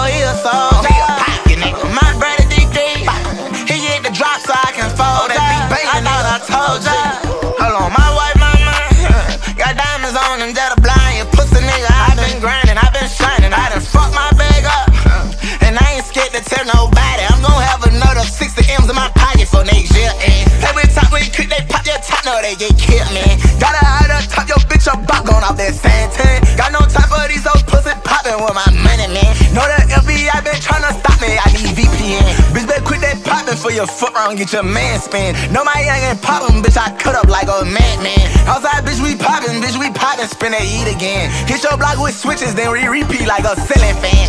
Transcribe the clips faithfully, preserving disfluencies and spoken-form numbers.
Oh, he a soldier. Pocket nigga. My brother D three. He hit the drop so I can fold ya. I thought I told ya. Hold on, my wife, my man. Got diamonds on them, just a blind. You pussy nigga. I been grinding, I been shining. I done fucked my bag up. And I ain't scared to tell nobody. I'm gon' have another sixty M's in my pocket for next year. And every time we click, they pop your top, no, they get killed, man. Gotta hide up top your bitch, I'm back on off that Santan. Got no time for these old pussy poppin' with my money, man. Know that F B I been tryna stop me, I need V P N. Bitch, better quit that poppin' for your foot round, get your man spin. Know my young ain't poppin', bitch, I cut up like a madman. Outside, bitch, we poppin', bitch, we poppin', spin that eat again. Hit your block with switches, then re-repeat like a ceiling fan.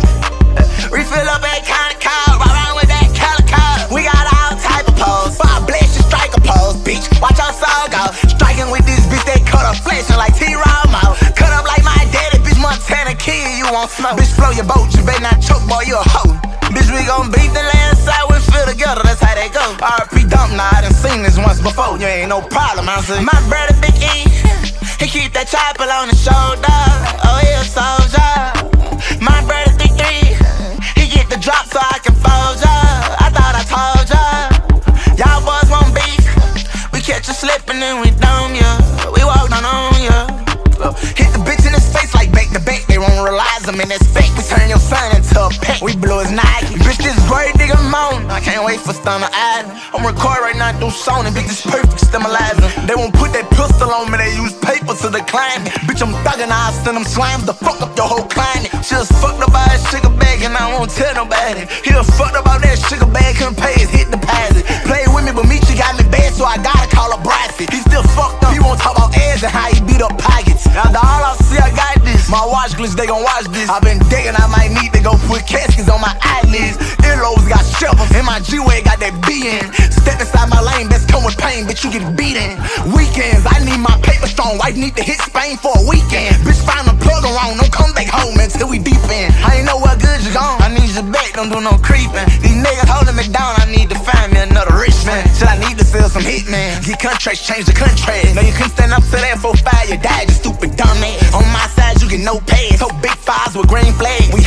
Refill up that kind of car, ride around with that calico. We got all type of pose, fire blast your striker pose, bitch. Watch our soul go. Striking with this bitch, they cut her flashing like T-Romo. Cut up like my daddy, bitch, Montana kid, you won't smoke. Bitch, flow your boat, you better not choke, boy, you a hoe. Bitch, we gon' beat the landslide, we feel together, that's how they go. R P dump, nah, I done seen this once before, you ain't no problem, I see. My brother Big E, he keep that chopper on his shoulder. Oh, he a soldier. My brother Big three, he get the drop so I can fold ya. I thought I told ya. Y'all boys want beef, we catch you slipping and we dome ya. We walk down on ya. Hit the bitch in his face like back to back. They won't realize him in this fake. We turn your son into a pet. We blew his Nike. Bitch, this great nigga moan. I can't wait for Stunner Island. I'm recording right now through Sony. Bitch, this perfect stimulizing. They won't put that pistol on me. They use paper to decline me. Bitch, I'm thugging. I'll send them slimes to fuck up your whole climate. She just fucked up by his sugar bag and I won't tell nobody. He done fucked up about that sugar bag. Couldn't pay his hit deposit. Play with me, but Michi got me bad, so I gotta call her Brassy. He still fucked up. He won't talk about ass and how he beat up pockets. After all I see, I got this. My watch glitch, they gon' watch this. I been digging, I might need to go put caskets on my eyelids. Earlobes got shovels, and my G-Way got that B in. Step inside my lane, best come with pain, bitch, you get beaten. Weekends, I need my paper strong. Wife need to hit Spain for a weekend. Bitch, find a plug around, don't come back home until we deep in. I ain't know what good you gone. I need your back, don't do no creeping. These niggas holding me down, I need to find me another rich man. Shit, I need to sell some hitman. Get contracts, change the contract. No, you couldn't stand up to that for five, you died, you stupid dumb ass. On my side, you get no pay. So big fives with green flags. We